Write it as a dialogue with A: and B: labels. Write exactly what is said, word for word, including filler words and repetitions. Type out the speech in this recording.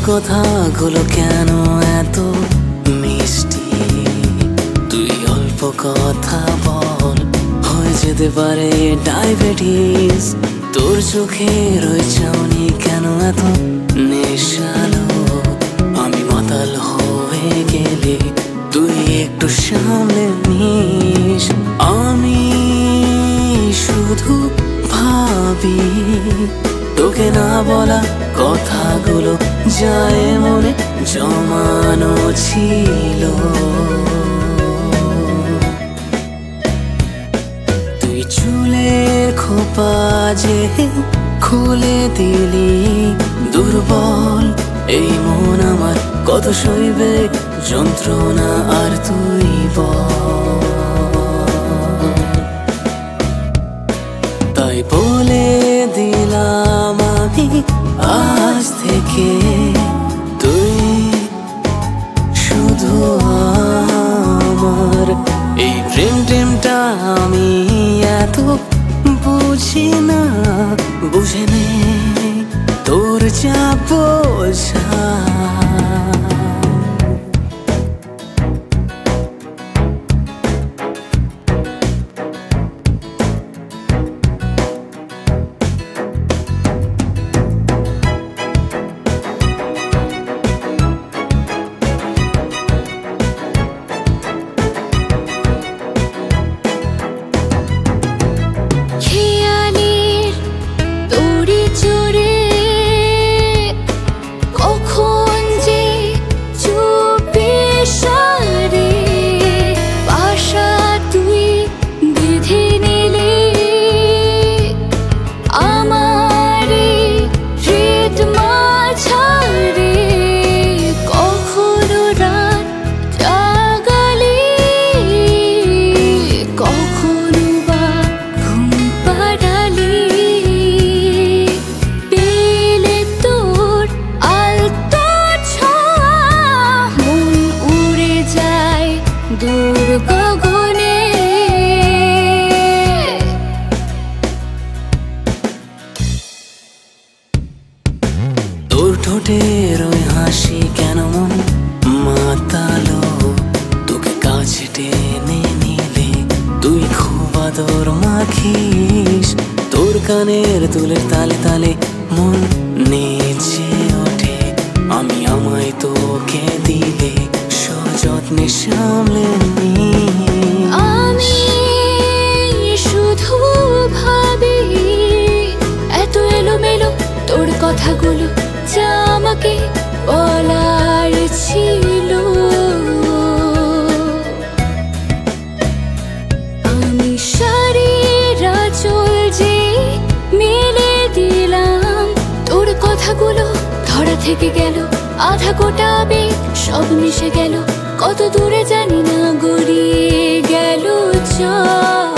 A: কথাগুলো কেন এত মিষ্টি? তুই অল্প কথা বল, হয়ে যেতে পারে ডায়াবেটিস। তোর চোখের ওই চাউনি কেন এত নেশালো? আমি মাতাল হয়ে গেলে তুই একটু সামলে নিস। আমি শুধু ভাবি তোকে না বলা কথাগুলো যায় মনে জমানো ছিল। তুই চুলের খোপা যে খুলে দিলি, দুর্বল এই মন আমার কত সইবে যন্ত্রণা আর তুই বল। তাই বলে দিলাম আমি আজ থেকে তুই শুধু আমার। এই প্রেম টেমটা আমি এত বুঝি না, বুঝে নে তোর যা বোঝা। তোর ঠোঁটের ওই হাসি কেন মন মাতালো? তোকে কাছে টেনে নিলে তুই খুব আদর মাখিস। তোর কানের দুলের তালে তালে মন নেচে ওঠে। আমি আমায় তোকে দিলে সযত্নে সামলে নিই।
B: আমি শুধু ভাবি এত এলোমেলো তোর কথাগুলো যা আমাকে বলার ছিল। আমি শাড়ির আঁচল যে মেলে দিলাম, তোর কথাগুলো ধরা থেকে গেল। আধা গোটা আবেগ সব মিশে গেল, কত দূরে জানি না গড়িয়ে গেল চল।